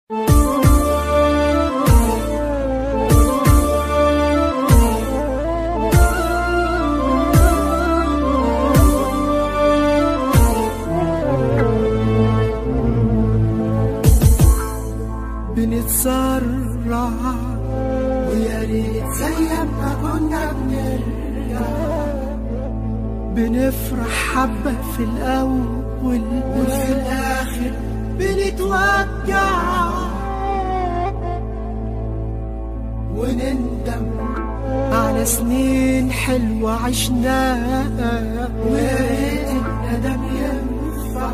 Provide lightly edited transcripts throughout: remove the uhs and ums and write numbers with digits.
بنتسرع ويا ريت زي ما كنا بنرجع، بنفرح حبة في الأول وفي الآخر بنتوجع، ونندم على سنين حلوة عشناها، ويا ريت الندم ينفع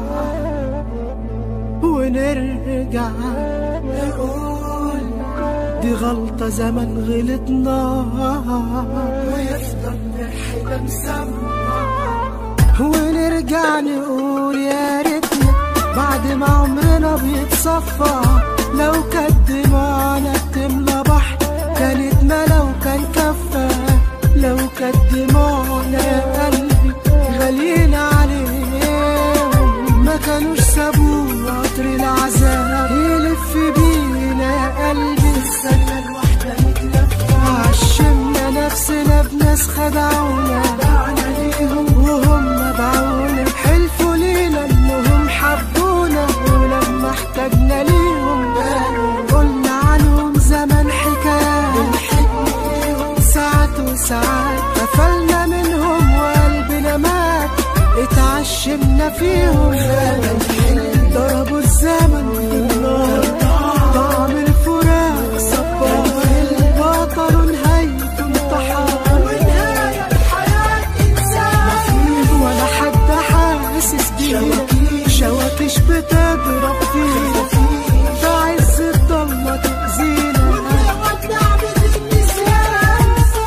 ونرجع نقول دي غلطة زمن غلطناها، ويفضل ضحكة مسمع، ونرجع نقول يا ريتنا بعد ما عمرنا بيتصفى، لو كانت دموعنا بتملى بحر كانت ما لو كان كفى، لو كانت دموعنا يا قلبي غاليين عليهم ما كانوش سابوا قطر العذاب يلف بينا يا قلبي. السنة الواحدة متلفة عشمنا نفسنا بناس خدعونا، باعنا ليهم وهم باعونا، حلفوا لينا انهم حبونا ولما احتاجنا ليهم قلنا عنهم زمان حكايات، ساعات وساعات قفلنا منهم وقلبنا مات اتعشمنا فيهم، ضربوا الزمن بالنار طعم الفراق صبار، بطلوا نهاية انتحار ونهاية الحياة إنسان، ولا حد حاسس بينا شواكش بتضرب فينا في عز الضلمة تأذينا ونقعد نعبد النسيان.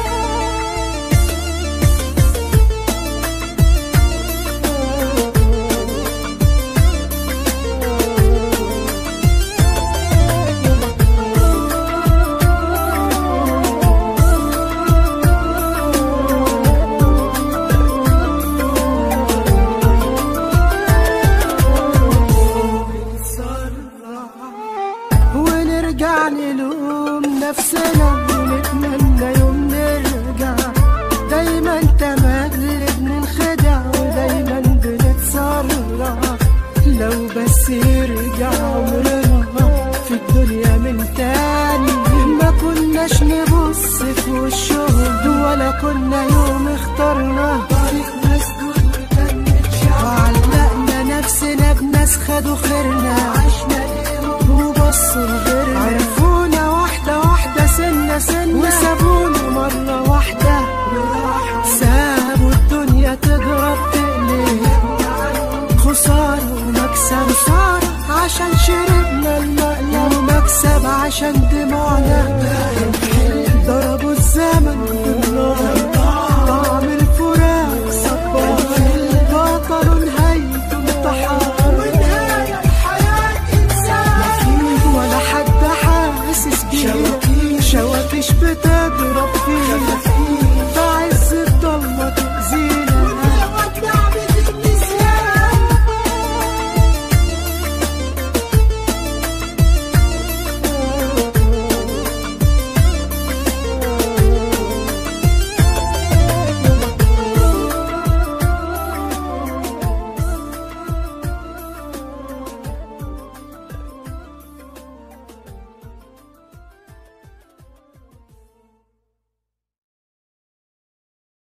ونرجع نلوم نفسنا ونتمنى يوم نرجع، دايما تملي بننخدع ودايما بنتسرع، لو بس يرجع عمرنا في الدنيا من تاني ما كناش نبص في وشهم ولا كنا يوم اخترنا طريق مسدود وعلقنا نفسنا بناس خدوا خيرنا، عشنا وبصوا لغيرنا، عرفونا واحدة واحدة سنة سنة وسابونا مرة واحدة، سابوا الدنيا تضرب تقلب، خسارة ومكسب، خسارة عشان شربنا المقلب ومكسب عشان دموعنا، ضربوا الزمن بالنار